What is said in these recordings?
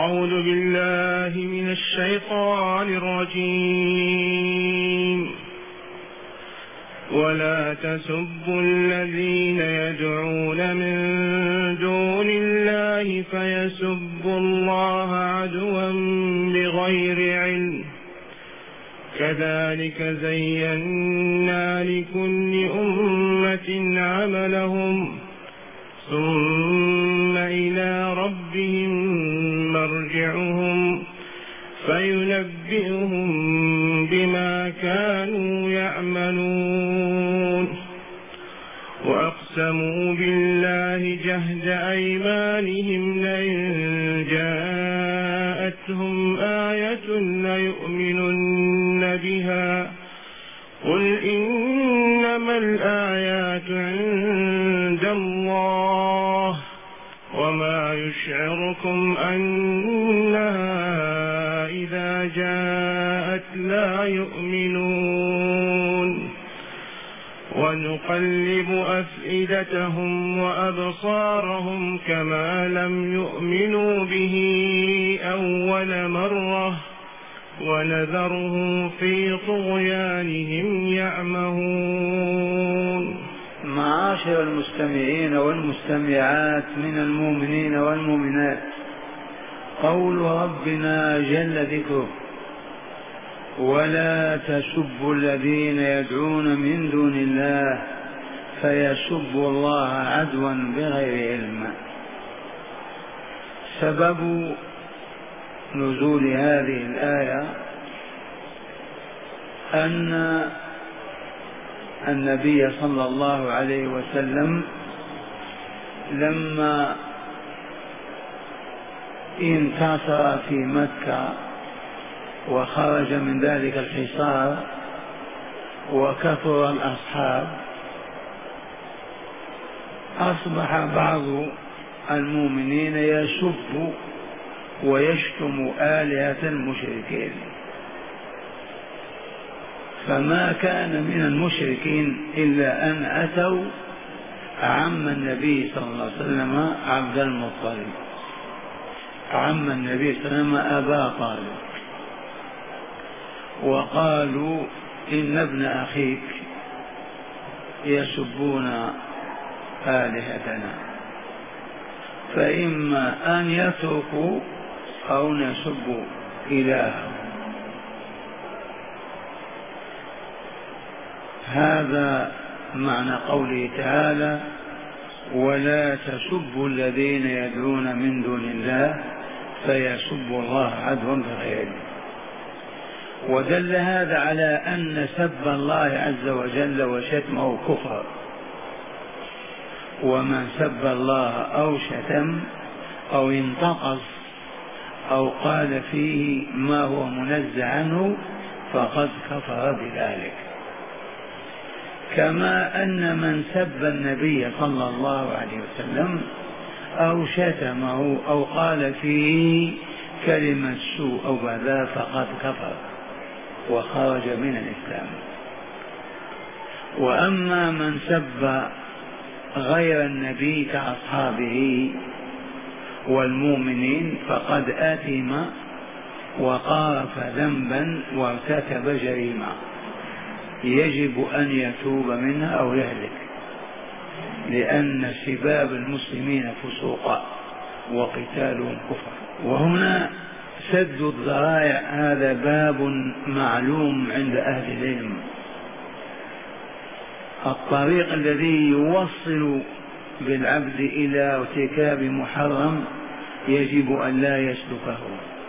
أعوذ بالله من الشيطان الرجيم. ولا تسبوا الذين يدعون من دون الله فيسبوا الله عدوا بغير علم، كذلك زينا لكل أمة عملهم ثم إلى ربهم مرجعهم فينبئهم بما كانوا يعملون. وأقسموا بالله جهد أيمانهم لئن جاءتهم آية ليؤمنن بها، قل إنما الآيات عند الله وما يشعركم أنها إذا جاءت لا يؤمنون. ونقلب أفئدتهم وأبصارهم كما لم يؤمنوا به أول مرة ونذرهم في طغيانهم يعمهون. معاشر المستمعين والمستمعات من المؤمنين والمؤمنات، قول ربنا جل ذكره: ولا تسبوا الذين يدعون من دون الله فيسبوا الله عدوا بغير علم. سبب نزول هذه الآية أن النبي صلى الله عليه وسلم لما انتصر في مكة وخرج من ذلك الحصار وكثر الأصحاب، أصبح بعض المؤمنين يسب ويشتم آلهة المشركين، فما كان من المشركين إلا أن أتوا عم النبي صلى الله عليه وسلم عبد المطلب، عم النبي صلى الله عليه وسلم أبا طالب، وقالوا إن ابن أخيك يسبون آلهتنا، فإما أن يتركوا أو نسب إلههم. هذا معنى قوله تعالى: ولا تسبوا الذين يدعون من دون الله فيسبوا الله عدوا بغير علم. ودل هذا على أن سب الله عز وجل وشتمه كفر، ومن سب الله أو شتم أو انتقص أو قال فيه ما هو منزه عنه فقد كفر بذلك. كما أن من سب النبي صلى الله عليه وسلم أو شتمه أو قال فيه كلمة سوء أو بذاء فقد كفر وخرج من الإسلام. وأما من سب غير النبي كأصحابه والمؤمنين فقد آثم وقارف ذنبا وارتكب جريمة يجب أن يتوب منها أو يهلك، لأن سباب المسلمين فسوق وقتالهم كفر. وهنا سد الذرائع هذا باب معلوم عند أهل العلم، الطريق الذي يوصل بالعبد إلى ارتكاب محرم يجب أن لا يسلكه.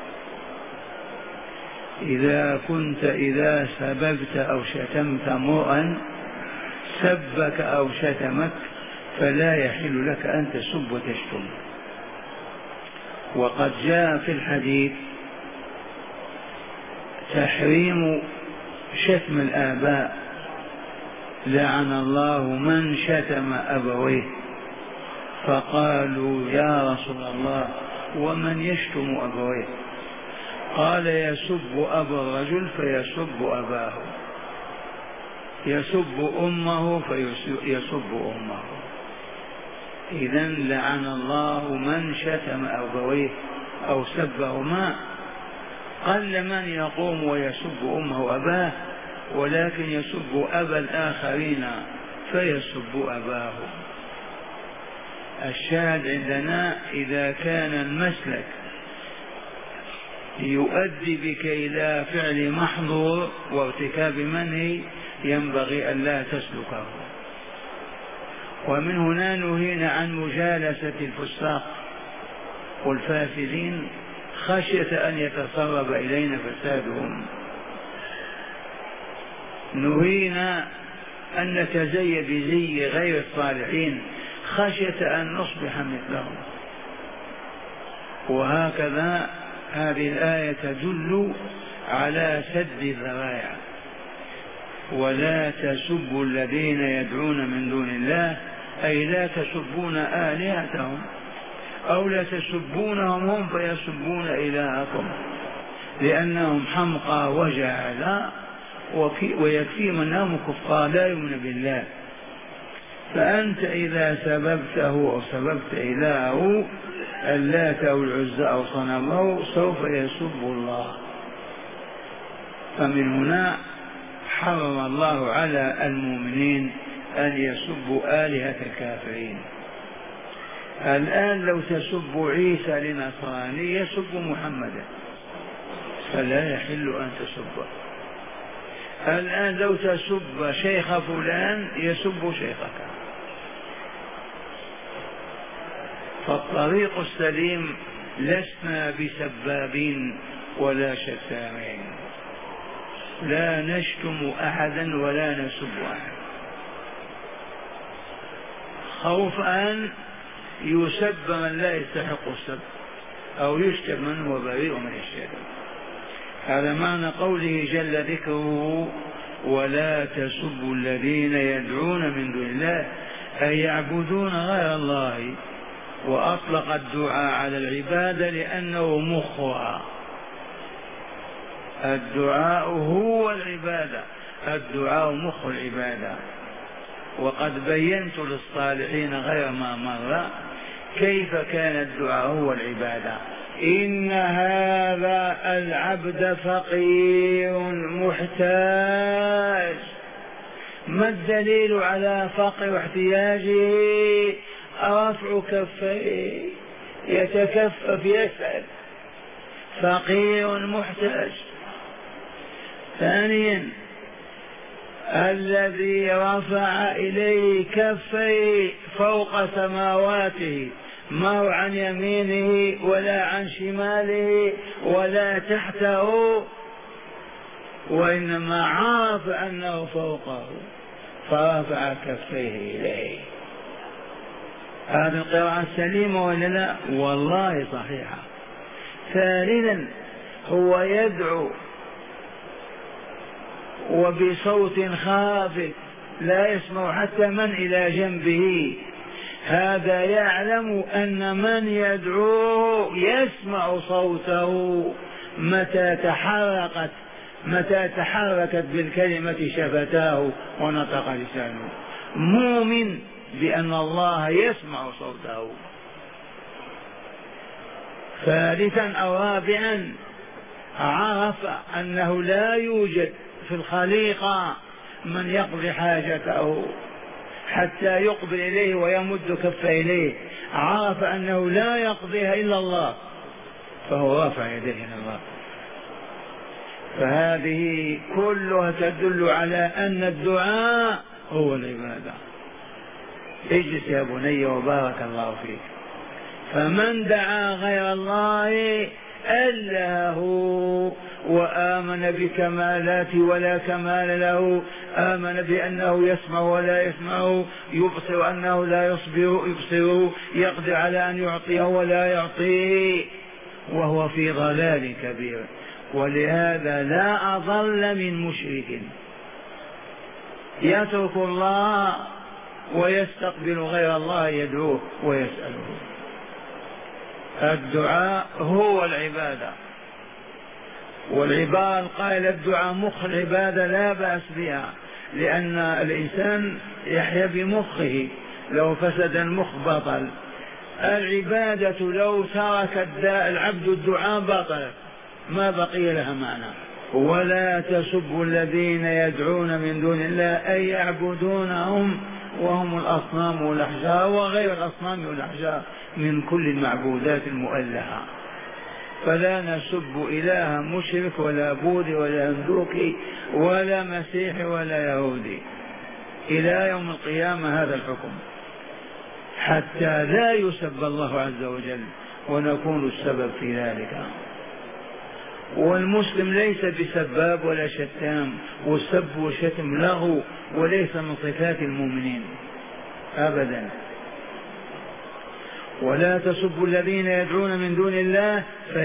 إذا سببت أو شتمت امرئا سبك أو شتمك فلا يحل لك أن تسب وتشتم. وقد جاء في الحديث تحريم شتم الآباء: لعن الله من شتم أبويه. فقالوا: يا رسول الله ومن يشتم أبويه؟ قال: يسب أبا الرجل فيسب أباه، يسب أمه فيسب أمه. إذن لعن الله من شتم أبويه أو سبهما، قل من يقوم ويسب أمه وأباه، ولكن يسب أبا الآخرين فيسب أباه. الشاهد عندنا إذا كان المسلك يؤدي بك إلى فعل محظور وارتكاب منهي ينبغي أن لا تسلكه. ومن هنا نهينا عن مجالسة الفساق والفاسدين خشية أن يتسرب إلينا فسادهم. نهينا أن نتزي بزي غير الصالحين خشية أن نصبح مثلهم. وهكذا هذه الآية تدل على سد الذرائع. ولا تسبوا الذين يدعون من دون الله، أي لا تسبون آلهتهم، أو لا تسبونهم هم فيسبون إلهكم، لأنهم حمقى وجهلا ويكفيهم أنهم كفار لا يؤمنون بالله. فأنت إذا سببته أو سببت إلهه اللات أو العزى أو صنمه سوف يسب الله. فمن هنا حرم الله على المؤمنين أن يسبوا آلهة الكافرين. الآن لو تسب عيسى لنصراني يسب محمدا فلا يحل أن تسبه. الآن لو تسب شيخ فلان يسب شيخك. فالطريق السليم لسنا بسبابين ولا شتامين، لا نشتم أحدا ولا نسب أحد، خوف أن يسب من لا يستحق السب أو يشتم من هو بريء من الشتم. هذا معنى قوله جل ذكره ولا تسبوا الذين يدعون من دون الله، أي يعبدون غير الله. وأطلق الدعاء على العبادة لأنه مخها. الدعاء هو العبادة، الدعاء مخ العبادة. وقد بينت للصالحين غير ما مر كيف كان الدعاء هو العبادة. إن هذا العبد فقير محتاج. ما الدليل على فقر واحتياجه؟ رفع كفيه يتكفف يسأل، فقير محتاج. ثانيا الذي رفع إليه كفيه فوق سماواته، ما هو عن يمينه ولا عن شماله ولا تحته، وإنما عرف أنه فوقه فرفع كفيه إليه. هذه القراءة سليمة ولا لا؟ والله صحيحة. ثالثا هو يدعو وبصوت خافت لا يسمع حتى من إلى جنبه، هذا يعلم أن من يدعوه يسمع صوته متى تحركت بالكلمة شفتاه ونطق لسانه، مؤمن بأن الله يسمع صوته. ثالثا أو رابعا عرف أنه لا يوجد في الخليقة من يقضي حاجته حتى يقبل إليه ويمد كفه إليه، عرف أنه لا يقضيها إلا الله فهو رافع يديه إلى الله. فهذه كلها تدل على أن الدعاء هو العبادة. اجلس يا بني وبارك الله فيك. فمن دعا غير الله أله وآمن بكمالات ولا كمال له، آمن بأنه يسمع ولا يسمع، يبصر أنه لا يبصر، يقدر على أن يعطيه ولا يعطيه، وهو في ضلال كبير. ولهذا لا أضل من مشرك يترك الله ويستقبل غير الله يدعوه ويسأله. الدعاء هو العبادة، والعبادة قال الدعاء مخ العبادة لا بأس بها، لأن الإنسان يحيا بمخه، لو فسد المخ بطل. العبادة لو ترك العبد الدعاء بطلت، ما بقي لها معنى. ولا تسبوا الذين يدعون من دون الله أي يعبدونهم وهم الأصنام والأحجار وغير الأصنام والأحجار من كل المعبودات المؤلهة. فلا نسب إله مشرك ولا بوذي ولا هندوكي ولا مسيحي ولا يهودي إلى يوم القيامة. هذا الحكم حتى لا يسب الله عز وجل ونكون السبب في ذلك. والمسلم ليس بسباب ولا شتام، والسب والشتم لغو وليس من صفات المؤمنين أبدا. ولا تسبوا الذين يدعون من دون الله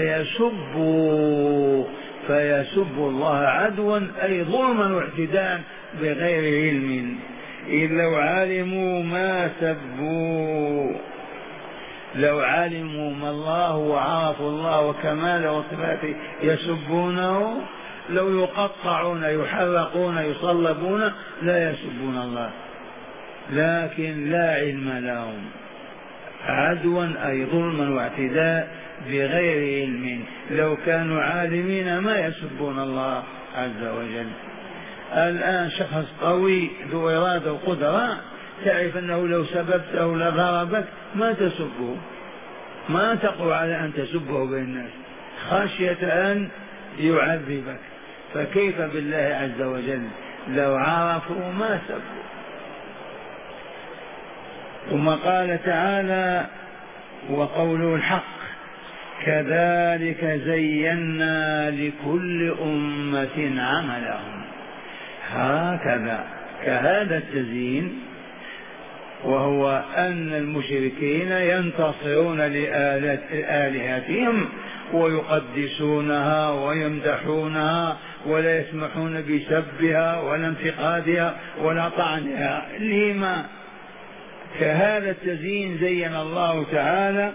فيسبوا الله عدوا أي ظلما واعتداء بغير علم. إذ لو علموا ما سبوا، لو علموا ما الله وعرفوا الله وكماله وصفاته يسبونه، لو يقطعون يحرقون يصلبون لا يسبون الله، لكن لا علم لهم. عدوا أي ظلما واعتداء بغير علم. لو كانوا عالمين ما يسبون الله عز وجل. الآن شخص قوي ذو إرادة وقدرة تعرف أنه لو سببته لضربك ما تسبه، ما تقوى على أن تسبه بين الناس خشية أن يعذبك، فكيف بالله عز وجل لو عرفوا ما سبوا. ثم قال تعالى وقوله الحق كذلك زينا لكل أمة عملهم. هكذا كهذا التزيين، وهو أن المشركين ينتصرون لآلهتهم ويقدسونها ويمدحونها ولا يسمحون بسبها ولا انتقادها ولا طعنها. لما؟ كهذا التزيين زين الله تعالى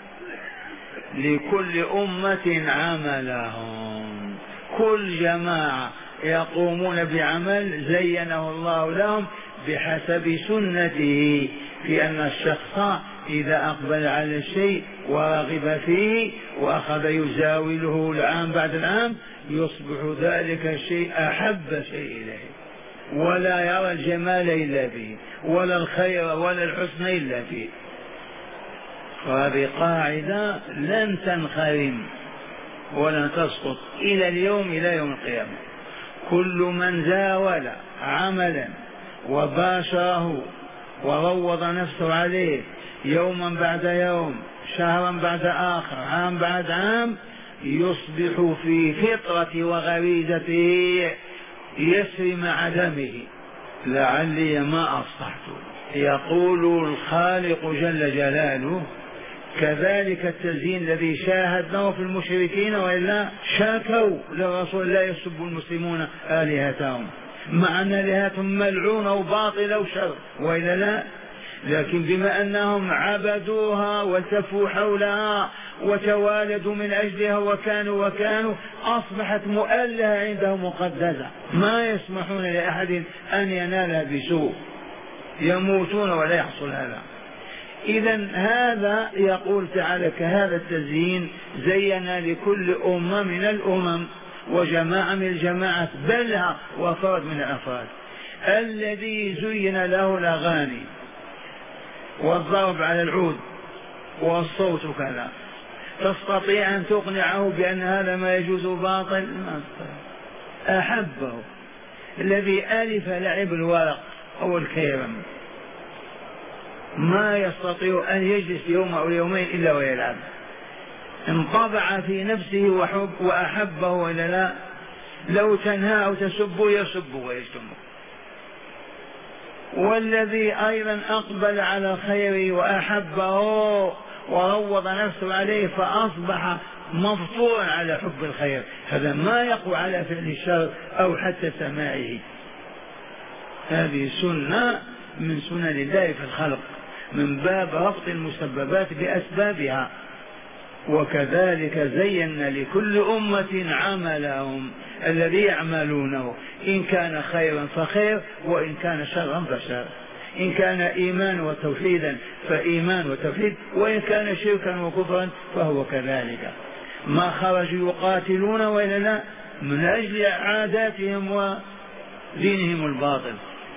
لكل أمة عملهم. كل جماعة يقومون بعمل زينه الله لهم بحسب سنته، في أن الشخص إذا أقبل على الشيء ورغب فيه وأخذ يزاوله العام بعد العام يصبح ذلك الشيء أحب شيء إليه، ولا يرى الجمال إلا فيه ولا الخير ولا الحسن إلا فيه. وهذه قاعدة لن تنخرم ولن تسقط إلى اليوم، إلى يوم القيامة. كل من زاول عملا وباشره وروض نفسه عليه يوما بعد يوم، شهرا بعد آخر، عام بعد عام، يصبح في فطرة وغريزته يسري مع دمه لعلي ما أصلحت. يقول الخالق جل جلاله كذلك التزيين الذي شاهدناه في المشركين، وإلا شاكوا للرسول لا يسب المسلمون آلهتهم، مع أن آلهتهم ملعونة وباطلة وشر، وإلا لا. لكن بما أنهم عبدوها والتفوا حولها وتوالدوا من أجلها وكانوا أصبحت مؤلهة عندهم مقدسة، ما يسمحون لأحد أن ينالها بسوء، يموتون ولا يحصل هذا. إذا هذا يقول تعالى كهذا التزيين زينا لكل أمة من الأمم وجماعة من الجماعات، بلها وفرد من الأفراد، الذي زين له الأغاني والضرب على العود والصوت كذا، تستطيع أن تقنعه بأن هذا ما يجوز باطل؟ أحبه. الذي ألف لعب الورق أو الكيرم ما يستطيع أن يجلس يوم أو يومين إلا ويلعب، انطبع في نفسه وأحبه وإلا لا. لو تنهى أو تسبه يسب ويشتمه. والذي أيضا أقبل على الخير وأحبه وروض نفسه عليه فأصبح مفطورا على حب الخير، هذا ما يقوى على فعل الشر أو حتى سماعه. هذه سنة من سنن الله في الخلق من باب ربط المسببات بأسبابها. وكذلك زينا لكل أمة عملهم الذي يعملونه، إن كان خيرا فخير وإن كان شرا فشر. إن كان إيمان وتوحيدا فإيمان وتوحيد، وإن كان شركا وكفرا فهو كذلك. ما خرجوا يقاتلون وإلا لا من أجل عاداتهم ودينهم الباطل.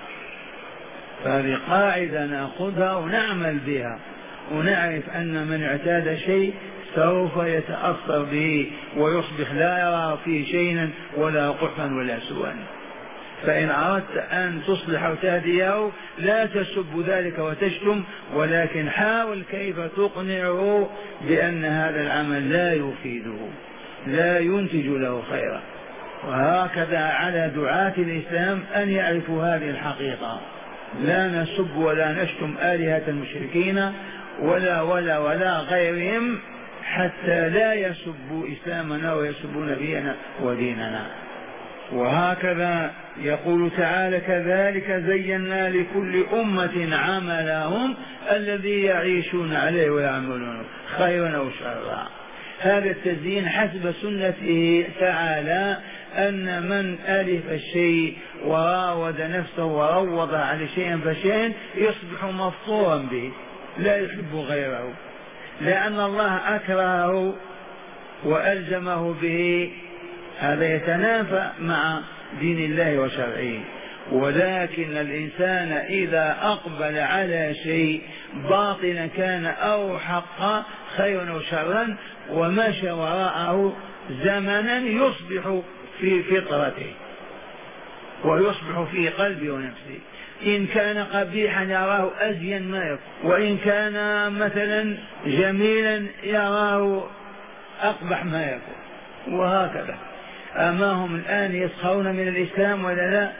فهذه قاعدة نأخذها ونعمل بها، ونعرف أن من اعتاد شيء سوف يتأثر به ويصبح لا يرى فيه شيئا ولا قحا ولا سوءا. فإن أردت أن تصلح وتهديه لا تسب ذلك وتشتم، ولكن حاول كيف تقنعه بأن هذا العمل لا يفيده لا ينتج له خيرا. وهكذا على دعاة الإسلام أن يعرفوا هذه الحقيقة، لا نسب ولا نشتم آلهة المشركين ولا غيرهم حتى لا يسبوا إسلامنا ويسبون نبينا وديننا. وهكذا يقول تعالى: كذلك زينا لكل أمة عملهم الذي يعيشون عليه ويعملون خيرا أو شرا. هذا التزيين حسب سنته تعالى، أن من ألف الشيء وراود نفسه وروض على شيء فشيء يصبح مفطورا به لا يحب غيره، لأن الله أكرهه وألزمه به. هذا يتنافى مع دين الله وشرعه. ولكن الإنسان إذا أقبل على شيء باطلا كان أو حقا خيرا أو شرا ومشى وراءه زمنا يصبح في فطرته ويصبح في قلبه ونفسه. إن كان قبيحا يراه أزين ما يكون، وإن كان مثلا جميلا يراه أقبح ما يكون، وهكذا. أما هم الآن يسخرون من الإسلام ولا لا،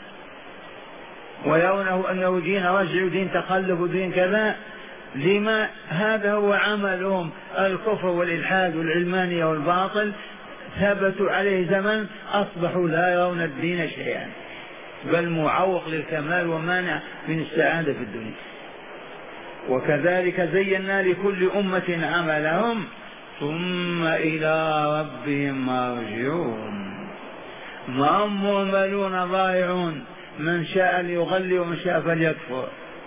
ويرونه أنه دين رجع ودين تقلب ودين كذا. لما؟ هذا هو عملهم، الكفر والإلحاد والعلمانية والباطل ثبتوا عليه زمن أصبحوا لا يرون الدين شيئا، بل معوق للكمال ومانع من السعادة في الدنيا. وكذلك زينا لكل أمة عملهم ثم إلى ربهم مرجعون. ما هم مهملون ضائعون، من شاء ليغلي ومن شاء فليكفر،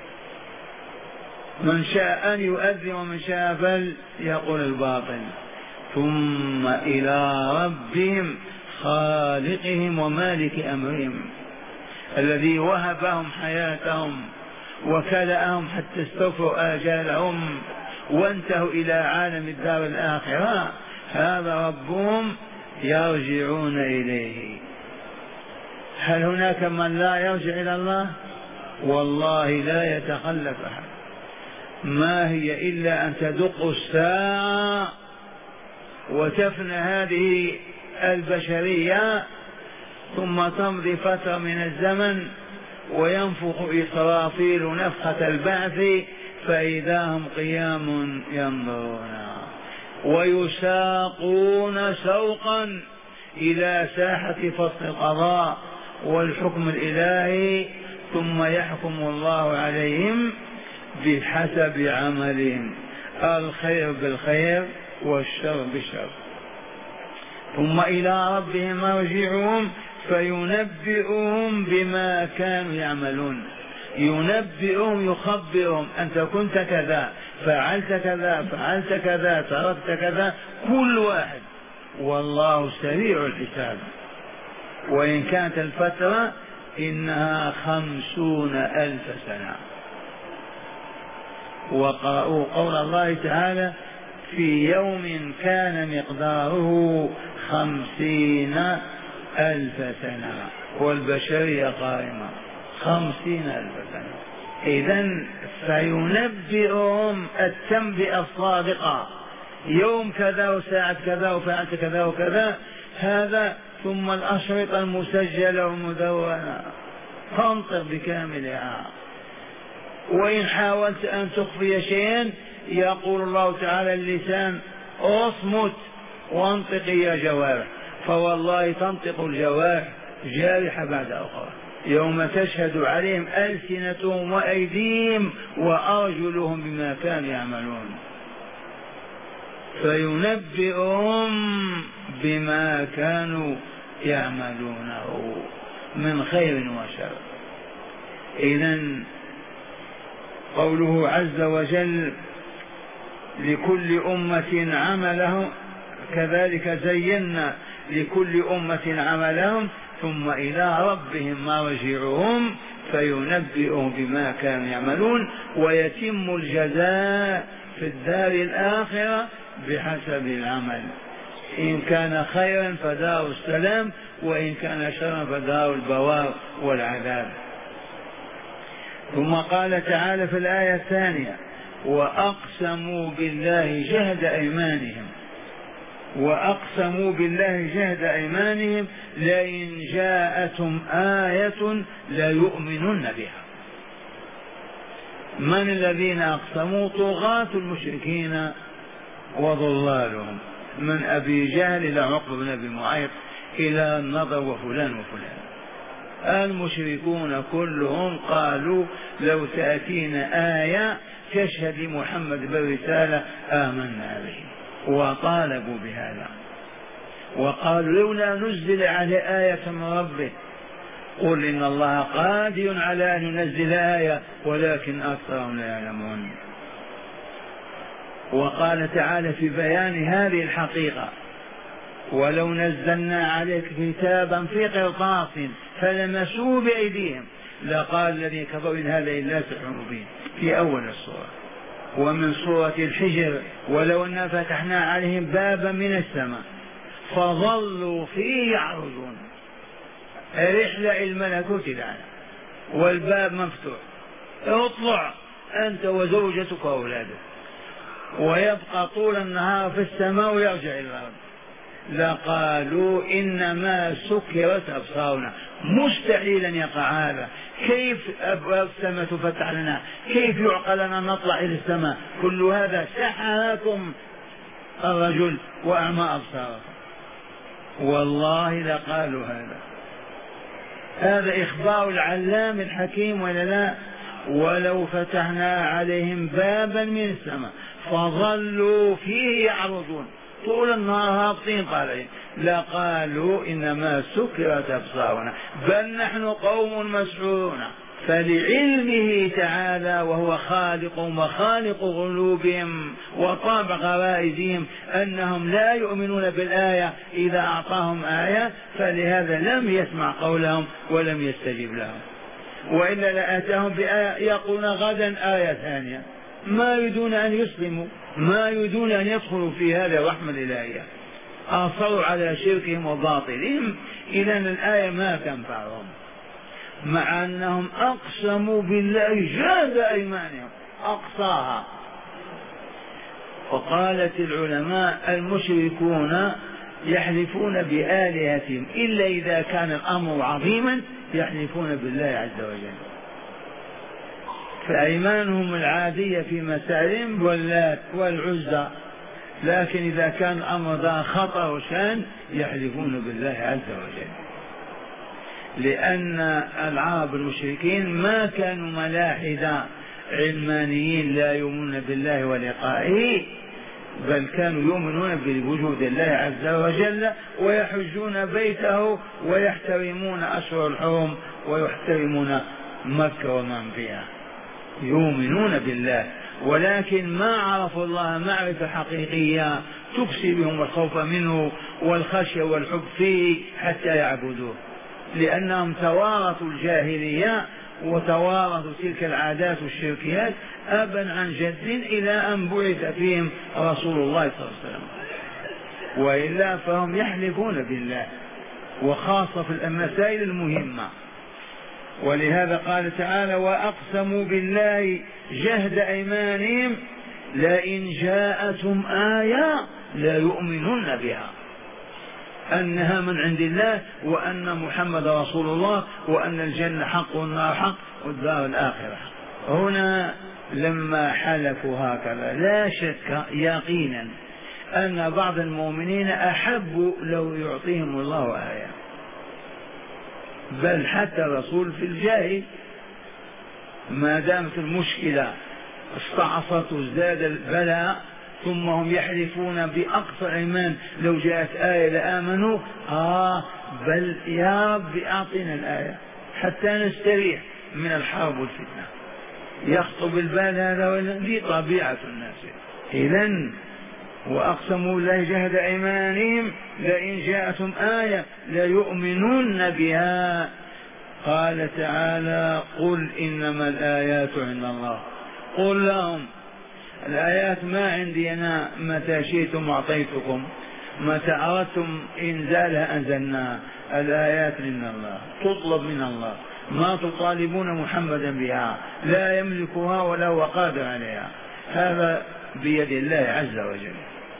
من شاء أن يؤذي ومن شاء فليقول الباطل. ثم إلى ربهم خالقهم ومالك أمرهم الذي وهبهم حياتهم وكلأهم حتى استوفوا آجالهم وانتهوا إلى عالم الدار الآخرة. هذا ربهم يرجعون إليه. هل هناك من لا يرجع إلى الله؟ والله لا يتخلف أحد. ما هي إلا أن تدق الساعة وتفنى هذه البشرية، ثم تمضي فترة من الزمن وينفخ إسرافيل نفخة البعث فإذا هم قيام ينظرون ويساقون سوقا إلى ساحة فصل القضاء والحكم الإلهي، ثم يحكم الله عليهم بحسب عملهم، الخير بالخير والشر بالشر. ثم إلى ربهم مرجعهم فينبئهم بما كانوا يعملون. ينبئهم يخبرهم: أنت كنت كذا، فعلت كذا، فعلت كذا، تركت كذا، كل واحد. والله سريع الحساب. وإن كانت الفترة إنها 50,000 سنة. وقرأوا قول الله تعالى: في يوم كان مقداره 50,000 سنة، والبشرية قائمة 50,000 سنة. إذن فينبئهم التنبئة الصادقة: يوم كذا وساعة كذا وفعلت كذا وكذا، هذا. ثم الأشرطة المسجلة ومدونة تنطق بكاملها. وإن حاولت أن تخفي شيئا يقول الله تعالى اللسان: اصمت وانطقي يا جوارح. فوالله تنطق الجوارح جارحة بعد أخرى يوم تشهد عليهم ألسنتهم وأيديهم وأرجلهم بما كانوا يعملون. فينبئهم بما كانوا يعملونه من خير وشر. إذن قوله عز وجل لكل أمة عملهم كذلك زينا لكل أمة عملهم ثم إلى ربهم مرجعهم فينبئهم بما كانوا يعملون ويتم الجزاء في الدار الآخرة بحسب العمل، إن كان خيرا فدار السلام وإن كان شرا فدار البوار والعذاب. ثم قال تعالى في الآية الثانية وأقسموا بالله جهد أيمانهم، وأقسموا بالله جهد أيمانهم لئن جاءتهم آية ليؤمنن بها. من الذين أقسموا؟ طغاة المشركين وضلالهم، من أبي جهل إلى عقبة بن أبي معيط إلى النضر وفلان وفلان. المشركون كلهم قالوا لو تأتينا آية تشهد محمد بالرسالة آمنا به، وطالبوا بهذا وقالوا لولا نزل عليه آية من ربه قل إن الله قادر على أن ينزل آية ولكن أكثرهم لا يعلمون. وقال تعالى في بيان هذه الحقيقة ولو نزلنا عليك كتابا في قرطاس فلمسوه بأيديهم لقال الذين كفروا إن هذا إلا سحر مبين في أول السورة. ومن سورة الحجر ولو أننا فتحنا عليهم بابا من السماء فظلوا فيه يعرجون، رحلة الملكوت الآن والباب مفتوح، اطلع أنت وزوجتك وأولادك، ويبقى طول النهار في السماء ويرجع إلى الأرض، لقالوا إنما سكرت أبصارنا. مستحيل أن يقع هذا، كيف أبواب السماء تفتح لنا؟ كيف يعقل لنا نطلع إلى السماء؟ كل هذا سحركم الرجل وأعمى أبصاركم. والله لقالوا هذا إخبار العلام الحكيم ولا لا؟ ولو فتحنا عليهم بابا من السماء فظلوا فيه يعرضون طول النهار هابطين طالعين لقالوا إنما سكرت أبصارنا بل نحن قوم مسحورون. فلعلمه تعالى وهو خالق وخالق قلوبهم وطابع غرائزهم أنهم لا يؤمنون بالآية إذا أعطاهم آية، فلهذا لم يسمع قولهم ولم يستجب لهم، وإلا لآتاهم بآية يقولون غدا آية ثانية. ما يريدون أن يسلموا، ما يريدون أن يدخلوا في هذه الرحمة الإلهية، أصروا على شركهم وباطلهم. إذا الآية ما تنفعهم مع أنهم أقسموا بالله جهد أيمانهم أقصاها. وقالت العلماء المشركون يحلفون بآلهتهم إلا إذا كان الأمر عظيما يحلفون بالله عز وجل، فأيمانهم العادية في مسائل واللات والعزى، لكن إذا كان الأمر ذا خطر وشان يحلفون بالله عز وجل. لأن العرب المشركين ما كانوا ملاحدة علمانيين لا يؤمنون بالله ولقائه، بل كانوا يؤمنون بوجود الله عز وجل ويحجون بيته ويحترمون أشهر الحرم ويحترمون مكة ومن فيها، يؤمنون بالله، ولكن ما عرفوا الله معرفة حقيقية تكسي بهم الخوف منه والخشية والحب فيه حتى يعبدوه، لأنهم توارثوا الجاهلية وتوارثوا تلك العادات والشركيات أبا عن جد إلى أن بعث فيهم رسول الله صلى الله عليه وسلم، وإلا فهم يحلفون بالله وخاصة في المسائل المهمة. ولهذا قال تعالى وأقسموا بالله جهد أيمانهم لئن جاءتهم آية لا يؤمنون بها، أنها من عند الله وأن محمد رسول الله وأن الجنة حق والنار حق والدار الآخرة. هنا لما حلفوا هكذا لا شك يقينا أن بعض المؤمنين أحبوا لو يعطيهم الله آية، بل حتى الرسول في الجاهل ما دامت المشكلة استعصت وازداد البلاء ثم هم يحلفون بأقصى الإيمان لو جاءت آية لآمنوا بل يا رب أعطنا الآية حتى نستريح من الحرب والفتنة. يخطب البال هذا ولا دي طبيعة الناس. إذن وأقسموا بالله جهد أيمانهم لئن جاءتهم آية ليؤمنون بها. قال تعالى قل إنما الآيات عند الله. قل لهم الآيات ما عندي أنا، متى شئتم أعطيتكم، متى أردتم إنزالها أنزلناها. الآيات من الله، تطلب من الله، ما تطالبون محمدا بها، لا يملكها ولا هو قادر عليها، هذا بيد الله عز وجل.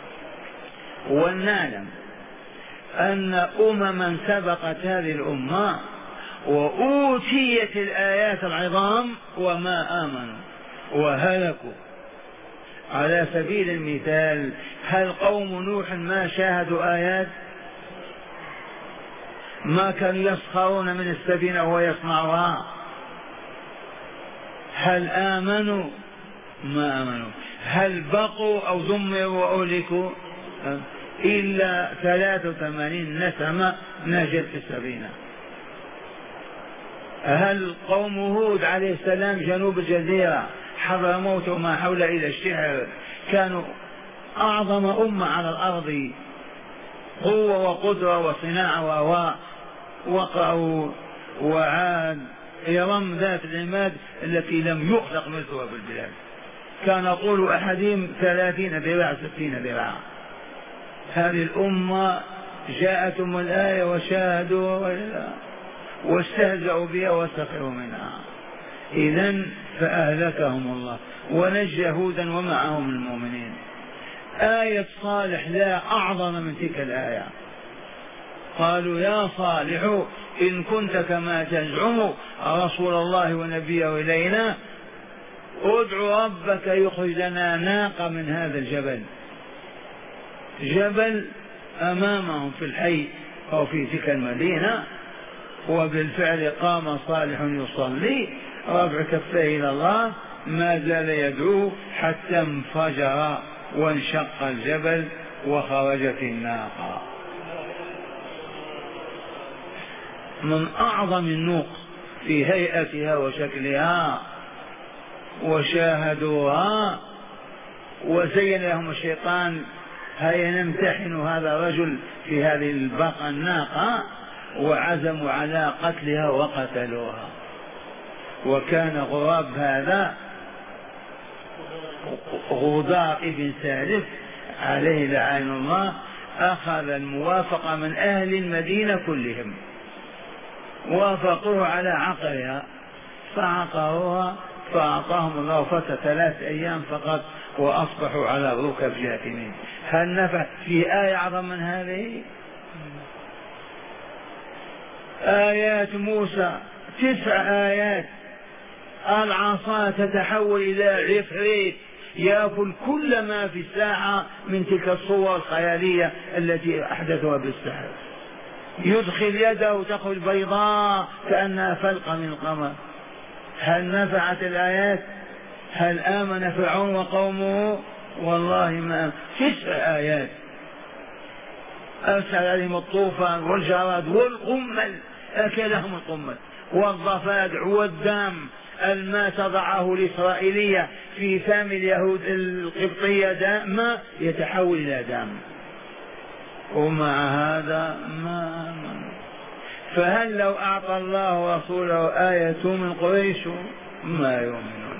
ولنعلم أن أمما سبقت هذه الأمة وأوتيت الآيات العظام وما آمنوا وهلكوا. على سبيل المثال، هل قوم نوح ما شاهدوا آيات؟ ما كانوا يسخرون من السفينة وهو يصنعها؟ هل آمنوا؟ ما آمنوا. هل بقوا أو دمروا وأهلكوا؟ إلا 83 نسمة نجت في السفينة. هل قوم هود عليه السلام جنوب الجزيرة حضرموت وما حول إلى الشعر كانوا أعظم أمة على الأرض، قوة وقدرة وصناعة وقعوا وعاد إرم ذات العماد التي لم يخلق مثلها في البلاد، كان طول أحدهم 30 ذراع 60 ذراع. هذه الأمة جاءتهم الآية وشاهدوا واستهزأوا بها واستخروا منها. إذن فأهلكهم الله ونجى هودا ومعهم المؤمنين. آية صالح لا أعظم من تلك الآية. قالوا يا صالح إن كنت كما تزعم رسول الله ونبيه إلينا ادع ربك يخرج لنا ناقة من هذا الجبل. جبل أمامهم في الحي أو في تلك المدينة، وبالفعل قام صالح يصلي رفع كفيه إلى الله، ما زال يدعو حتى انفجر وانشق الجبل وخرجت الناقة. من أعظم النوق في هيئتها وشكلها، وشاهدوها وزين لهم الشيطان هيا نمتحن هذا الرجل في هذه البقرة الناقة، وعزموا على قتلها وقتلوها. وكان غراب هذا غضاء ابن سالف عليه لعين الله أخذ الموافقة من أهل المدينة كلهم، وافقوه على عقرها فعقروها، فأعطاهم الله فترة 3 أيام فقط وأصبحوا على الركب جاثمين. هل نفع في آية أعظم من هذه؟ آيات موسى 9 آيات، العصا تتحول إلى عفريت يأكل كل ما في الساحة من تلك الصور الخيالية التي أحدثها بالسحر، يدخل يده تخرج بيضاء كأنها فلقة من القمر. هل نفعت الآيات؟ هل آمن فرعون وقومه؟ والله ما. 9 آيات أرسل عليهم الطوفان والجراد والقمل، أكلهم القمل والضفادع والدم. الماء تضعه الإسرائيلية في فم اليهود القبطية دم يتحول إلى دم، ومع هذا ما. فهل لو أعطى الله رسوله آية من قريش ما يؤمنون.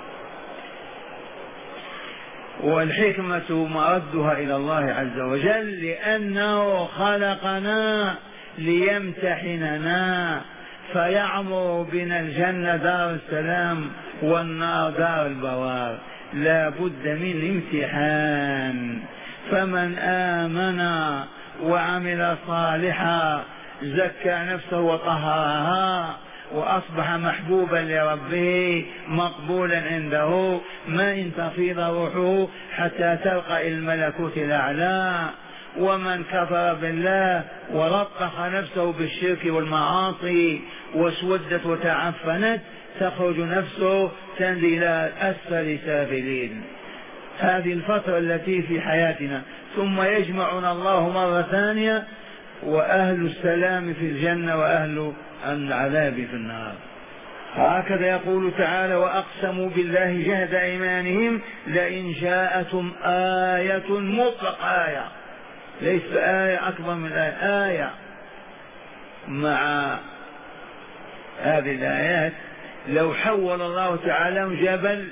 والحكمة مردها إلى الله عز وجل، لأنه خلقنا ليمتحننا، فيعمر بنا الجنة دار السلام والنار دار البوار، لا بد من امتحان. فمن آمن وعمل صالحا زكى نفسه وطهرها وأصبح محبوبا لربه مقبولا عنده، ما إن تفيض روحه حتى تلقى الملكوت الأعلى. ومن كفر بالله ولطخ نفسه بالشرك والمعاصي واسودت وتعفنت تخرج نفسه تنزل إلى أسفل سافلين. هذه الفترة التي في حياتنا، ثم يجمعنا الله مرة ثانية، وأهل السلام في الجنة وأهل العذاب في النار. هكذا يقول تعالى وأقسموا بالله جهد أيمانهم لئن جاءتهم آية مطلق آية، ليس آية أكبر من آية مع هذه الآيات لو حول الله تعالى جبل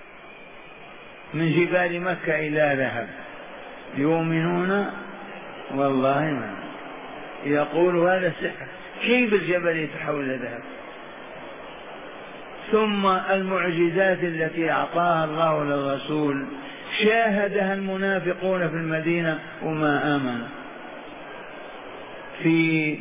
من جبال مكة إلى ذهب يؤمنون؟ والله ما يقول هذا سحر، كيف الجبل يتحول إلى ذهب؟ ثم المعجزات التي أعطاها الله للرسول شاهدها المنافقون في المدينة وما آمن. في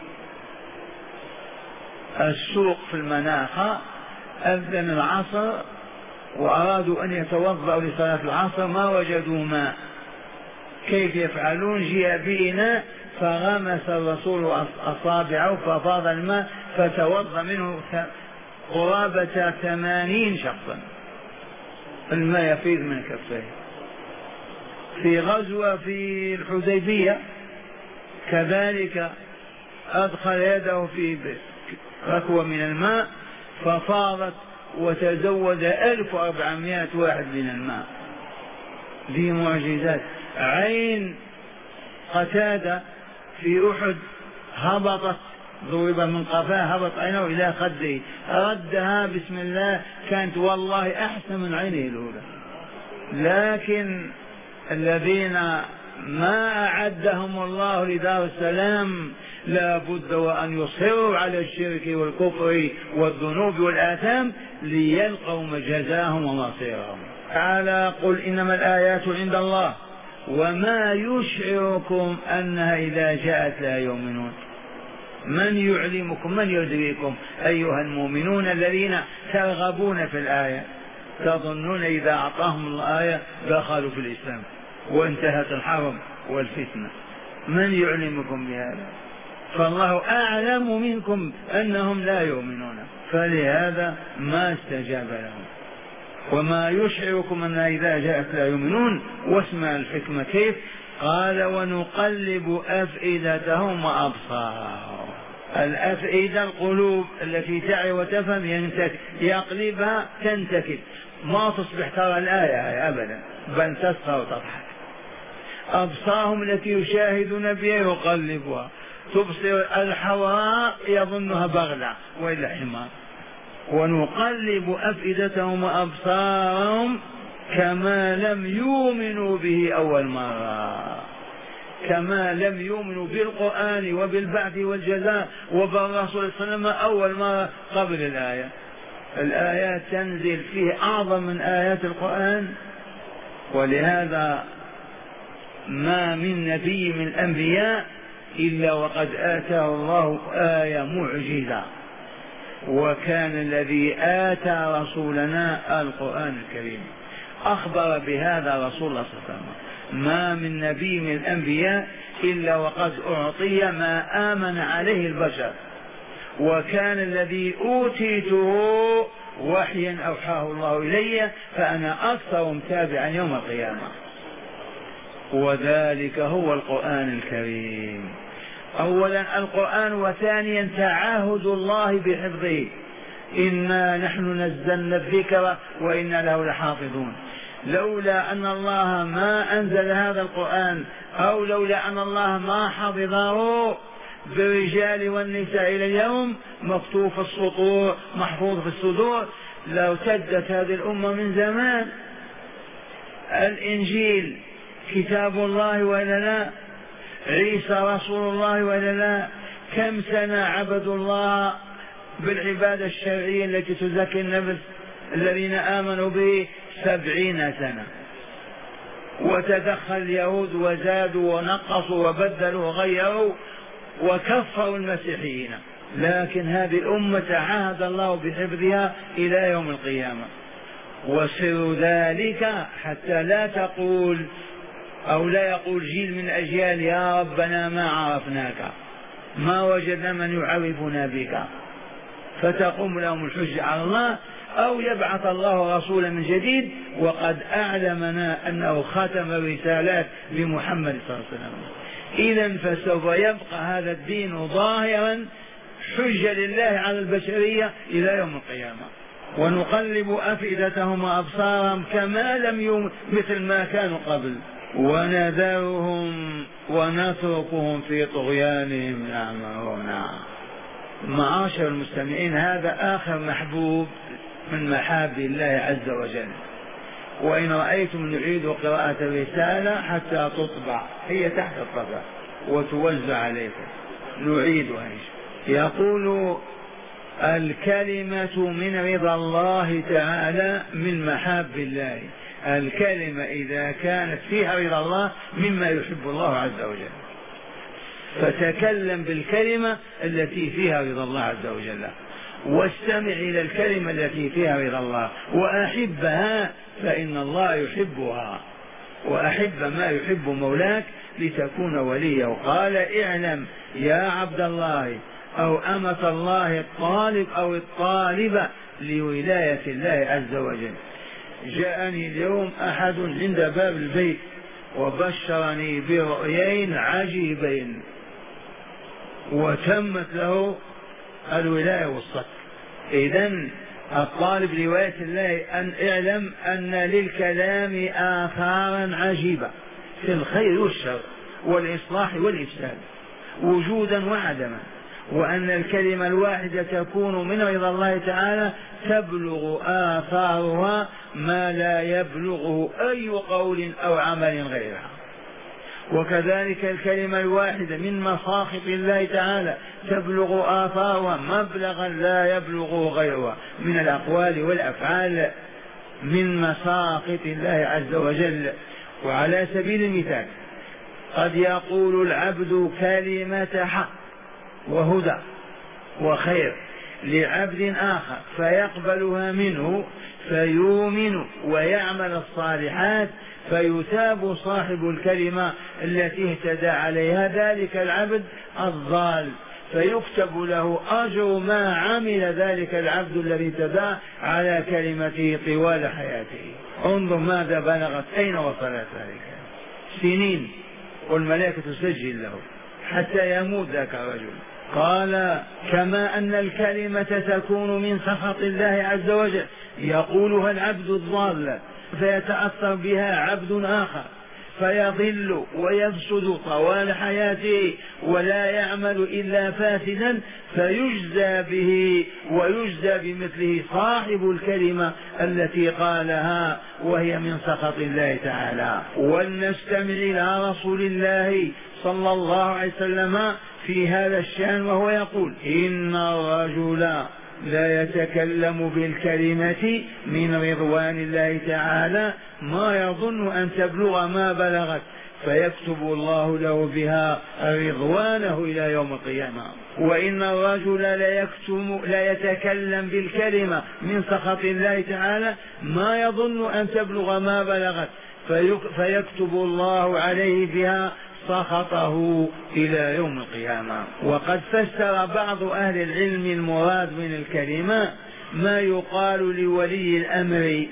السوق في المناخة أذن العصر وأرادوا أن يتوضأوا لصلاة العصر ما وجدوا ماء، كيف يفعلون؟ جاء بإناء فغمس الرسول أصابعه ففاض الماء فتوضأ منه قرابة 80 شخصا، الماء يفيض من كفيه. في غزوة في الحديبية كذلك أدخل يده في ركوة من الماء ففاضت وتزود 1400 واحد من الماء. دي معجزات. عين قتادة في أحد هبطت، ضرب من قفاه هبط عينه إلى خده، ردها بسم الله، كانت والله أحسن من عينه الأولى. لكن الذين ما أعدهم الله لدار السلام لا بد وأن يصروا على الشرك والكفر والذنوب والآثام ليلقوا جزاهم ومصيرهم. تعالى قل إنما الآيات عند الله وما يشعركم أنها إذا جاءت لا يؤمنون. من يعلمكم، من يدريكم أيها المؤمنون الذين ترغبون في الآية، تظنون إذا أعطاهم الآية دخلوا في الإسلام وانتهت الحرب والفتنة؟ من يعلمكم بهذا؟ فالله أعلم منكم أنهم لا يؤمنون، فلهذا ما استجاب لهم. وما يشعركم أن إذا جاءت لا يؤمنون. واسمع الحكمة كيف قال ونقلب أفئدتهم وأبصارهم. الأفئدة القلوب التي تعي وتفهم يقلبها تنتكب، ما تصبح ترى الآية أبدا بل تسخر وتضحك. أبصارهم التي يشاهدون بها يقلبها، تبصر الحوراء يظنها بغلة وإلا حمار. ونقلب أفئدتهم وأبصارهم كما لم يؤمنوا به أول مرة، كما لم يؤمنوا بالقرآن وبالبعث والجزاء وبالرسول صلى الله عليه وسلم أول مرة قبل الآية. الآيات تنزل فيه أعظم من آيات القرآن. ولهذا ما من نبي من الأنبياء إلا وقد آتاه الله آية معجزة، وكان الذي آتى رسولنا القرآن الكريم. أخبر بهذا رسول الله صلى الله عليه وسلم ما من نبي من الأنبياء إلا وقد أعطي ما آمن عليه البشر، وكان الذي أوتيته وحيا أوحاه الله إلي فأنا أكثر متابعا يوم القيامة. وذلك هو القرآن الكريم. أولا القرآن، وثانيا تعاهد الله بحفظه، إنا نحن نزلنا الذكر وإنا له لحافظون. لولا أن الله ما أنزل هذا القرآن أو لولا أن الله ما حفظه بالرجال والنساء إلى اليوم مكتوب في السطور محفوظ في الصدور لارتدت هذه الأمة من زمان. الإنجيل كتاب الله وإلا لا؟ عيسى رسول الله وإلا لا؟ كم سنة عبدوا الله بالعبادة الشرعية التي تزكي النفس الذين آمنوا به؟ 70 سنة. وتدخل اليهود وزادوا ونقصوا وبدلوا وغيروا وكفروا المسيحيين، لكن هذه الأمة عاهد الله بحفظها إلى يوم القيامة. وسر ذلك حتى لا تقول أو لا يقول جيل من أجيال يا ربنا ما عرفناك، ما وجدنا من يعرفنا بك، فتقوم لهم الحجة على الله، أو يبعث الله رسولا من جديد وقد أعلمنا أنه ختم الرسالات لمحمد صلى الله عليه وسلم. إذن فسوف يبقى هذا الدين ظاهرا حجة لله على البشرية إلى يوم القيامة. ونقلب أفئدتهم وأبصارهم كما لم مثل ما كانوا قبل ونذرهم ونتركهم في طغيانهم يعمهون. معاشر المستمعين، هذا آخر محبوب من محاب الله عز وجل. وإن رأيتم نعيد قراءة الرسالة حتى تطبع، هي تحت الطبع وتوزع عليكم، نعيدها. يقول الكلمة من رضا الله تعالى من محاب الله. الكلمة إذا كانت فيها رضا الله مما يحب الله عز وجل، فتكلم بالكلمة التي فيها رضا الله عز وجل، واستمع إلى الكلمة التي فيها رضا الله، وأحبها فإن الله يحبها، وأحب ما يحب مولاك لتكون وليه. قال اعلم يا عبد الله أو أمة الله الطالب أو الطالبة لولاية الله عز وجل. جاءني اليوم أحد عند باب البيت وبشرني برؤيين عجيبين، وتمت له الولاية والصدق. إذن الطالب لولاية الله أن اعلم أن للكلام آثارا عجيبة في الخير والشر والإصلاح والإفساد وجودا وعدما، وأن الكلمة الواحدة تكون من رضا الله تعالى تبلغ آثارها ما لا يبلغه أي قول أو عمل غيرها. وكذلك الكلمة الواحدة من مساخط الله تعالى تبلغ آثارها مبلغا لا يبلغه غيرها من الأقوال والأفعال من مساخط الله عز وجل. وعلى سبيل المثال قد يقول العبد كلمة حق وهدى وخير لعبد آخر فيقبلها منه فيؤمن ويعمل الصالحات، فيثاب صاحب الكلمة التي اهتدى عليها ذلك العبد الضال، فيكتب له أجر ما عمل ذلك العبد الذي اهتدى على كلمته طوال حياته. انظر ماذا بلغت، أين وصلت ذلك سنين، والملائكة تسجل له حتى يموت ذاك الرجل. قال كما أن الكلمة تكون من سخط الله عز وجل يقولها العبد الضال فيتأثر بها عبد آخر فيضل ويفسد طوال حياته ولا يعمل إلا فاسدا، فيجزى به ويجزى بمثله صاحب الكلمة التي قالها وهي من سخط الله تعالى. ولنستمع إلى رسول الله صلى الله عليه وسلم في هذا الشأن وهو يقول إن الرجل لا يتكلم بالكلمة من رضوان الله تعالى ما يظن أن تبلغ ما بلغت، فيكتب الله له بها رضوانه إلى يوم القيامة. وإن الرجل لا يتكلم بالكلمة من سخط الله تعالى ما يظن أن تبلغ ما بلغت، فيكتب الله عليه بها سخطه إلى يوم القيامة. وقد فسر بعض أهل العلم المراد من الكلمة ما يقال لولي الأمر،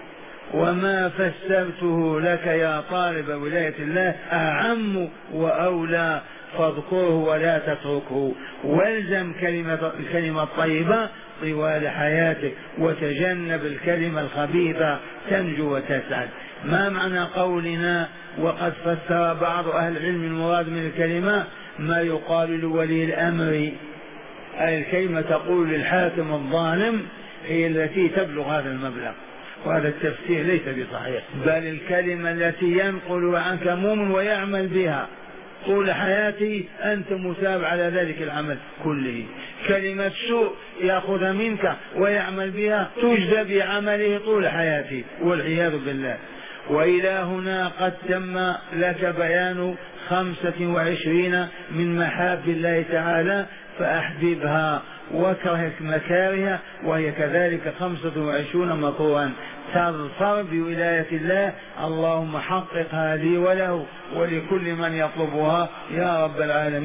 وما فسرته لك يا طالب ولاية الله أعم وأولى، فاذكره ولا تتركه، والزم الكلمة الطيبة طوال حياتك وتجنب الكلمة الخبيثة تنجو وتسعد. ما معنى قولنا وقد فسر بعض أهل العلم المراد من الكلمة ما يقال لولي الأمر؟ أي الكلمة تقول للحاكم الظالم هي التي تبلغ هذا المبلغ، وهذا التفسير ليس بصحيح، بل الكلمة التي ينقل عنك مؤمن ويعمل بها طول حياتي أنت مثاب على ذلك العمل كله. كلمة سوء يأخذ منك ويعمل بها تجزى بعمله طول حياتي والعياذ بالله. وإلى هنا قد تم لك بيان 25 من محاب الله تعالى، فأحببها واكره مكارها، وهي كذلك 25 مكروها تظفر بولاية الله. اللهم حققها لي وله ولكل من يطلبها يا رب العالمين.